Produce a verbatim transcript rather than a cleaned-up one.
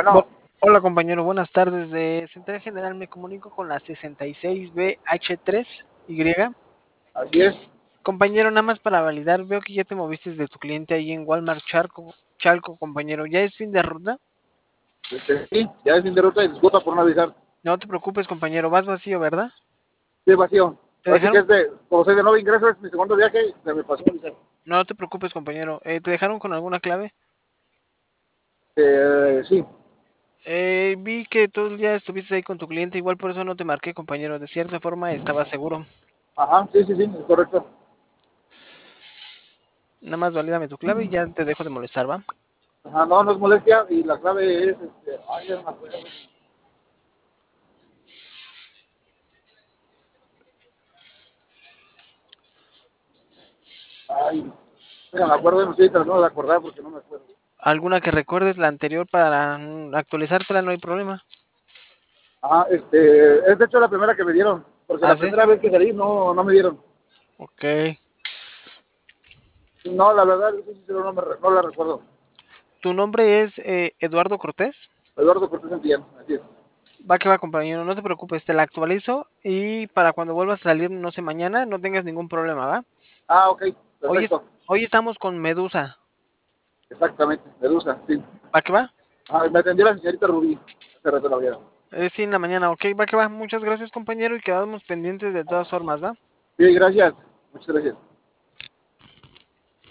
Bu- Bueno, Hola compañero, buenas tardes. De Central General me comunico con la sesenta y seis B H tres Y. así es. Compañero, nada más para validar, veo que ya te moviste de tu cliente ahí en Walmart Charco, Chalco, compañero. ¿Ya es fin de ruta? Este, sí, ya es fin de ruta y disculpa por no avisar. No te preocupes, compañero, vas vacío, ¿verdad? Sí, vacío. ¿Te Así que dejaron? es de, como soy de nuevo ingreso, es mi segundo viaje, se me pasó a avisar. No te preocupes, compañero. Eh, ¿te dejaron con alguna clave? Eh, sí, Eh, vi que todo el día estuviste ahí con tu cliente, igual por eso no te marqué, compañero. De cierta forma estaba seguro. ajá, sí, sí, sí, es correcto. Nada más valídame tu clave y ya te dejo de molestar, ¿va? Ajá, no, no es molestia y la clave es, este, ay, ya no me acuerdo. Ay, no me acuerdo, no estoy tratando de acordar porque no me acuerdo. ¿Alguna que recuerdes la anterior para mm, actualizártela? No hay problema. Ajá, este, es de hecho la primera que me dieron, porque Ah, la sí. primera vez que salí no, no me dieron. Ok. No, la verdad, sí, sí, no, me, no la recuerdo. ¿Tu nombre es eh, Eduardo Cortés? Eduardo Cortés Santillán, así es. Va que va, compañero. No te preocupes, te la actualizo y para cuando vuelvas a salir, no sé, mañana, no tengas ningún problema, ¿va? Ah, ok, Hoy, es- perfecto. hoy estamos con Medusa. Exactamente, Medusa, sí. ¿Va que va? Ah, me atendió la señorita Rubí. Hace rato la vieron. Eh, sí, en la mañana. Ok, va que va. Muchas gracias, compañero, y quedamos pendientes de todas formas, ¿va? Sí, gracias. Muchas gracias.